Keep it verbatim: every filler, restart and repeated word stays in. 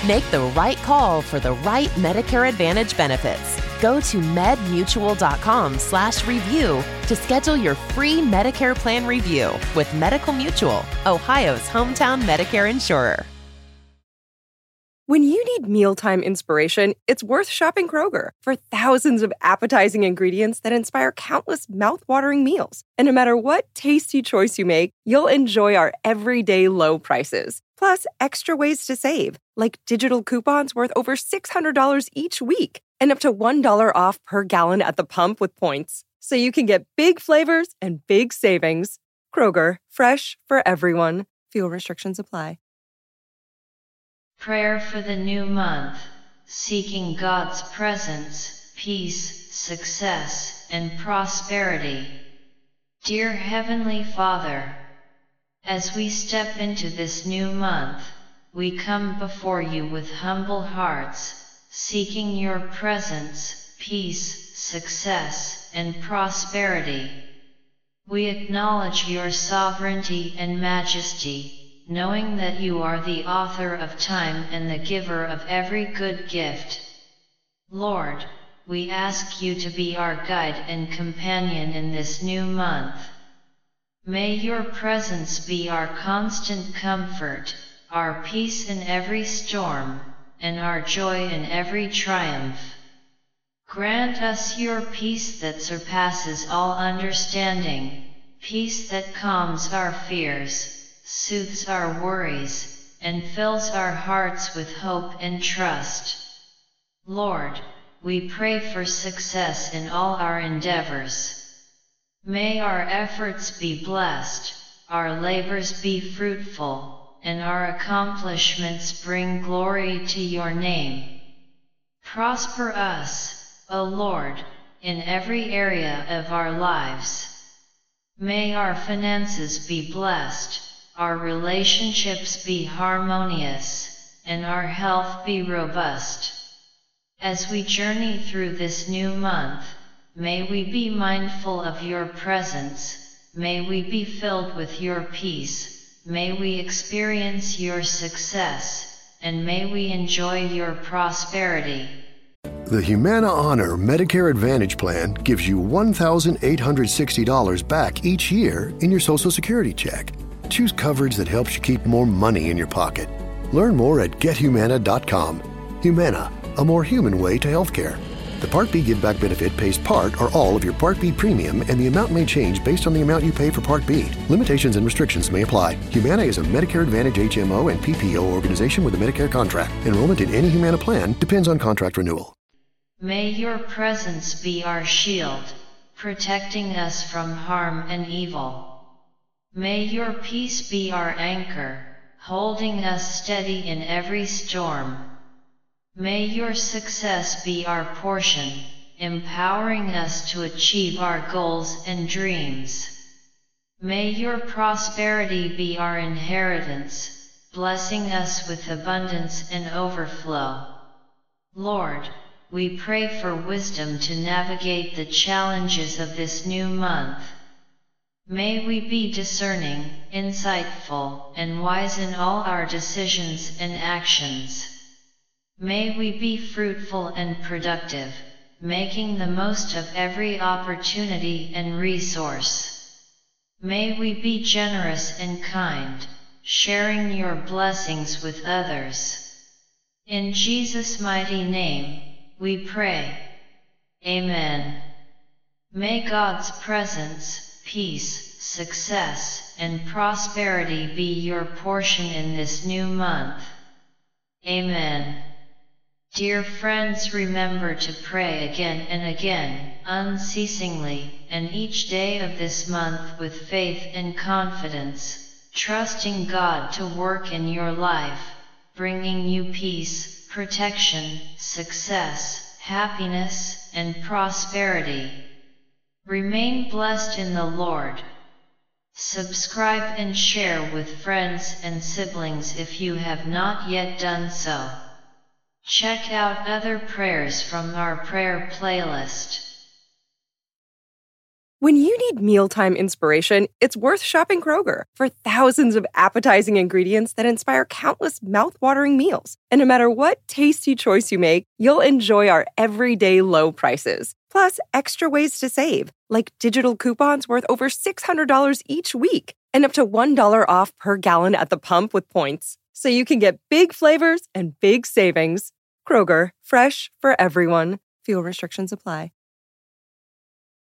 Make the right call for the right Medicare Advantage benefits. Go to medmutual.com slash review to schedule your free Medicare plan review with Medical Mutual, Ohio's hometown Medicare insurer. When you need mealtime inspiration, it's worth shopping Kroger for thousands of appetizing ingredients that inspire countless mouth-watering meals. And no matter what tasty choice you make, you'll enjoy our everyday low prices. Plus, extra ways to save, like digital coupons worth over six hundred dollars each week and up to one dollar off per gallon at the pump with points. So you can get big flavors and big savings. Kroger, fresh for everyone. Fuel restrictions apply. Prayer for the new month, seeking God's presence, peace, success, and prosperity. Dear Heavenly Father, as we step into this new month, we come before you with humble hearts, seeking your presence, peace, success, and prosperity. We acknowledge your sovereignty and majesty, knowing that you are the author of time and the giver of every good gift. Lord, we ask you to be our guide and companion in this new month. May your presence be our constant comfort, our peace in every storm, and our joy in every triumph. Grant us your peace that surpasses all understanding, peace that calms our fears, soothes our worries, and fills our hearts with hope and trust. Lord, we pray for success in all our endeavors. May our efforts be blessed, our labors be fruitful, and our accomplishments bring glory to your name. Prosper us, O Lord, in every area of our lives. May our finances be blessed, our relationships be harmonious, and our health be robust. As we journey through this new month, may we be mindful of your presence, may we be filled with your peace, may we experience your success, and may we enjoy your prosperity. The Humana Honor Medicare Advantage Plan gives you one thousand eight hundred sixty dollars back each year in your Social Security check. Choose coverage that helps you keep more money in your pocket. Learn more at get humana dot com. Humana, a more human way to healthcare. The Part B Give Back benefit pays part or all of your Part B premium, and the amount may change based on the amount you pay for Part B. Limitations and restrictions may apply. Humana is a Medicare Advantage H M O and P P O organization with a Medicare contract. Enrollment in any Humana plan depends on contract renewal. May your presence be our shield, protecting us from harm and evil. May your peace be our anchor, holding us steady in every storm. May your success be our portion, empowering us to achieve our goals and dreams. May your prosperity be our inheritance, blessing us with abundance and overflow. Lord, we pray for wisdom to navigate the challenges of this new month. May we be discerning, insightful, and wise in all our decisions and actions. May we be fruitful and productive, making the most of every opportunity and resource. May we be generous and kind, sharing your blessings with others. In Jesus' mighty name, we pray. Amen. May God's presence, peace, success, and prosperity be your portion in this new month. Amen. Dear friends, remember to pray again and again, unceasingly, and each day of this month with faith and confidence, trusting God to work in your life, bringing you peace, protection, success, happiness, and prosperity. Remain blessed in the Lord. Subscribe and share with friends and siblings if you have not yet done so. Check out other prayers from our prayer playlist. When you need mealtime inspiration, it's worth shopping Kroger for thousands of appetizing ingredients that inspire countless mouthwatering meals. And no matter what tasty choice you make, you'll enjoy our everyday low prices. Plus, extra ways to save, like digital coupons worth over six hundred dollars each week and up to one dollar off per gallon at the pump with points. So you can get big flavors and big savings. Kroger, fresh for everyone. Fuel restrictions apply.